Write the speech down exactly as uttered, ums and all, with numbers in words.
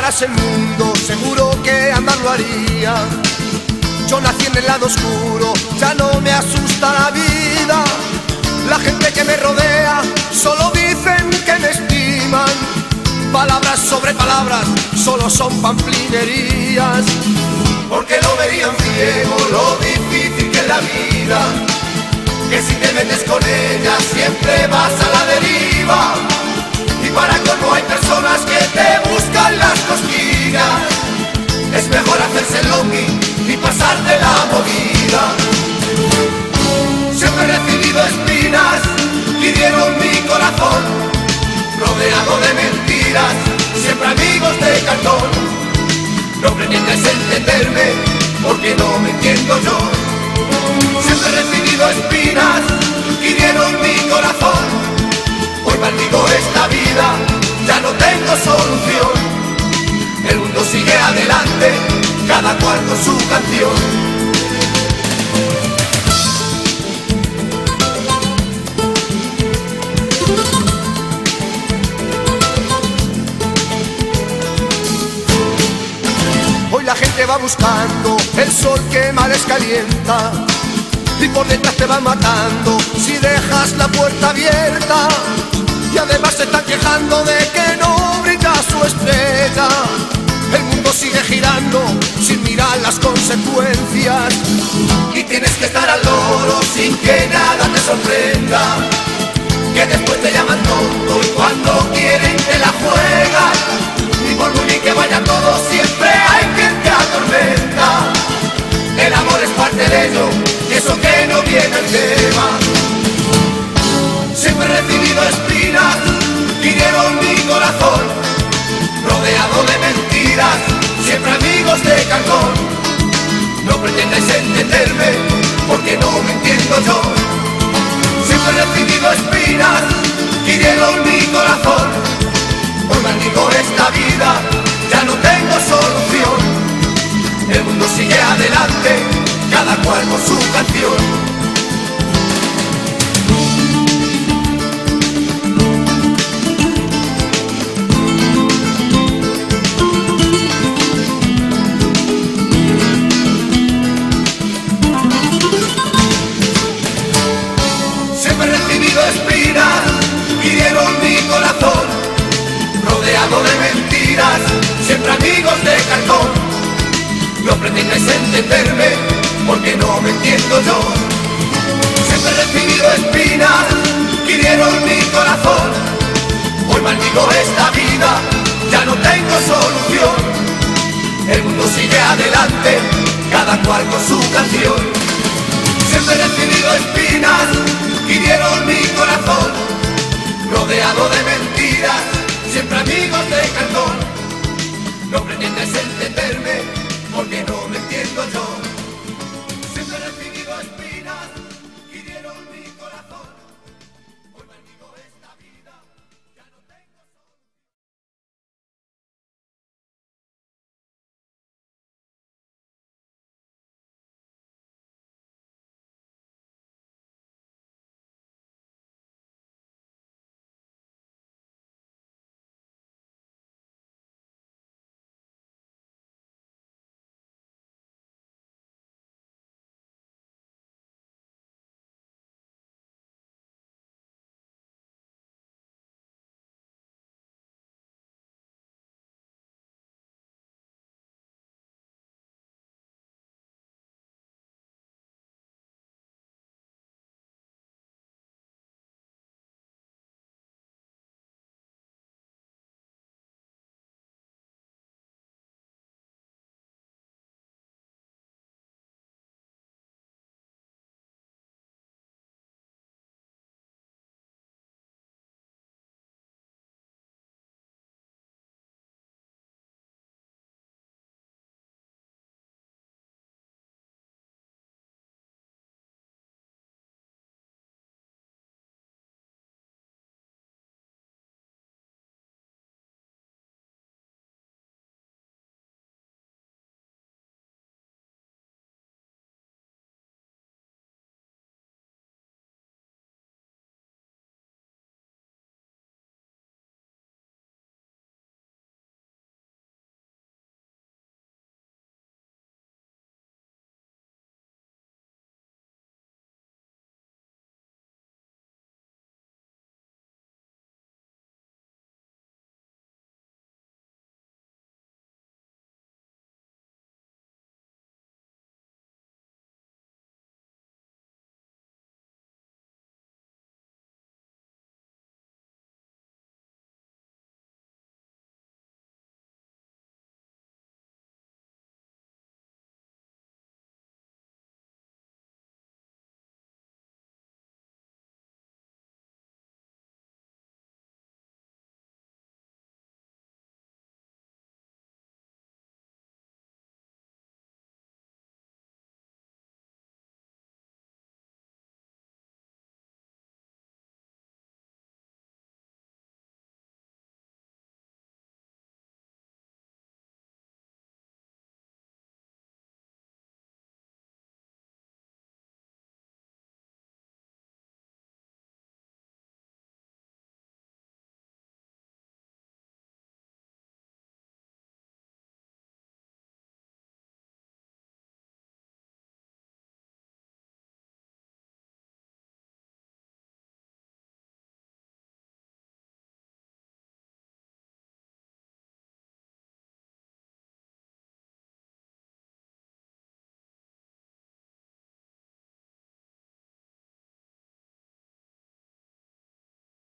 cambiaras el mundo, seguro que andar lo haría. Yo nací en el lado oscuro, ya no me asusta la vida. La gente que me rodea solo dicen que me estiman. Palabras sobre palabras solo son pamplinerías, porque lo verían ciego lo difícil que es la vida, que si te metes con ella siempre vas a la deriva. Y para colmo hay personas que te buscan las cosquillas. Es mejor hacerse longi y pasar de la movida. Siempre he recibido espinas que hirieron mi corazón, rodeado de mentiras, siempre amigos de cartón. No pretendas entenderme, porque no me entiendo yo. Siempre he recibido espinas que hirieron mi corazón. Hoy maldigo esta vida, ya no tengo solución. El mundo sigue adelante, cada cual con su canción. Hoy la gente va buscando el sol que más les calienta, y por detrás te va matando si dejas la puerta abierta. Y además se están quejando de que no brilla su estrella. El mundo sigue girando sin mirar las consecuencias, y tienes que estar al loro sin que nada te sorprenda, que después te llaman tonto y cuando quieren te la juegan. Y por muy bien que vaya todo, siempre hay quien te atormenta. El amor es parte de ello, y eso que no viene el tema. Siempre he recibido espinas que hirieron mi corazón, rodeado de mentiras, siempre amigos de cartón. No pretendáis entenderme, porque no me entiendo yo. Siempre he recibido espinas que hirieron mi corazón. Hoy maldigo esta vida, ya no tengo solución. El mundo sigue adelante, cada cual con su canción. Espinas hirieron mi corazón, rodeado de mentiras, siempre amigos de cartón. No pretendáis entenderme, porque no me entiendo yo. Siempre he recibido espinas que hirieron mi corazón. Hoy maldigo esta vida, ya no tengo solución. El mundo sigue adelante, cada cual con su canción. Siempre he recibido espinas que hirieron mi corazón, rodeado de mentiras, siempre amigos de cartón. No pretendes entenderme, porque no me entiendo yo.